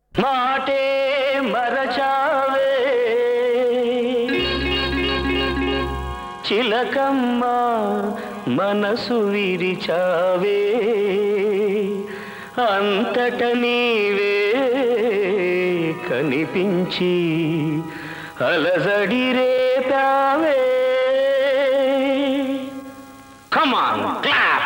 మాటే మరచావే చిలకమ్మ మనసు విరిచావే అంతట నీవే కనిపించి అలజడి రేపావే. Come on, clap!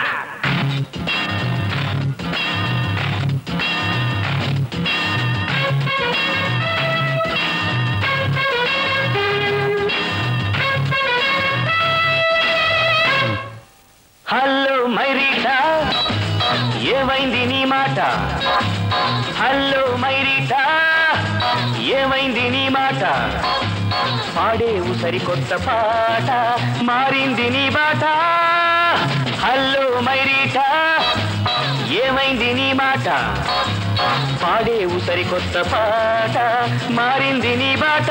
హలో మైరీటా ఏమైంది నీ మాట? హలో మైరీటా ఏమైంది నీ మాట? పాడేవు సరికొత్త పాట మారింది నీ బాట. హలో మైరీటా ఏమైంది నీ మాట? పాడేవు సరికొత్త పాట మారింది నీ బాట.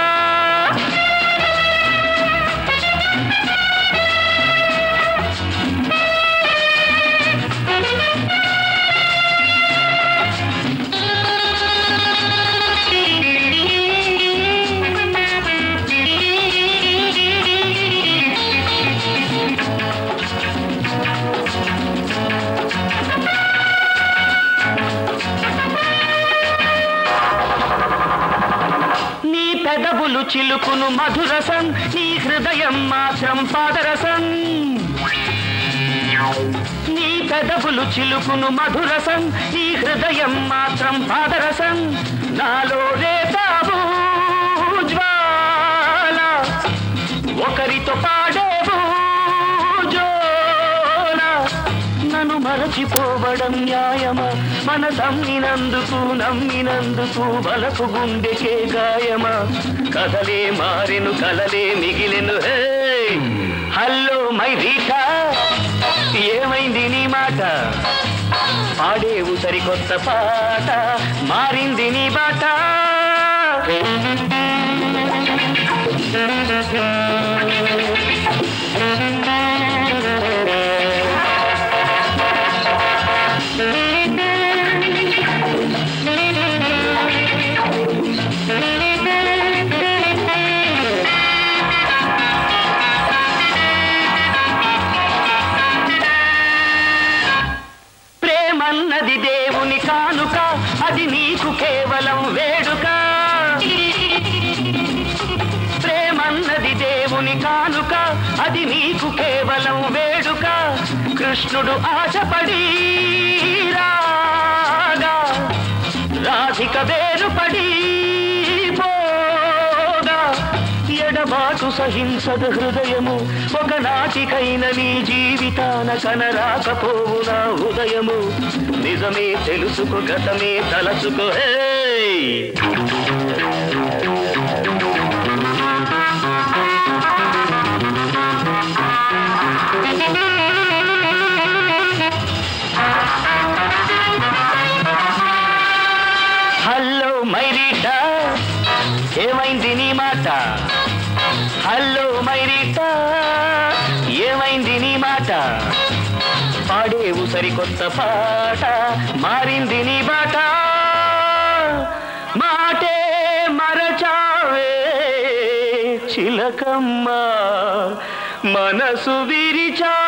పెదవులు చిలుకును మధురసం నీ హృదయం మాత్రం పాదరసం. నీ పెదవులు చిలుకును మధురసం నీ హృదయం మాత్రం పాదరసం. నాలో రేతావు జ్వాల ఒకరితో పాడేవు జోల. నన్ను మరచిపోవడం న్యాయమా? నమ్మినందుకు బలపు గుండెకే గాయమా? కథలే మారెను కలలే మిగిలెను. హే హలో మైరీటా ఏమైంది నీ మాట? పాడేవు సరికొత్త పాట మారింది నీ బాట. ప్రేమన్నది దేవుని కానుక అది నీకు కేవలం వేడుక. ప్రేమన్నది దేవుని కానుక అది నీకు కేవలం వేడుక. కృష్ణుడు ఆశపడి రాగా రాధిక వేరుపడి పోగా. ఎడబాటు సహింసదు హృదయము ఒకనాటికైన నీ జీవితాన కనరాకపోవు నా ఉదయము. నిజమే తెలుసుకో గతమే తలచుకో. హే హలో మైరీటా ఏమైంది నీ మాట? హలో మైరీటా ఏమైంది నీ మాట? పాడేవు సరికొత్త పాట మారింది నీ బాట. మాటే మరచావే చిలకమ్మ మనసు విరిచా.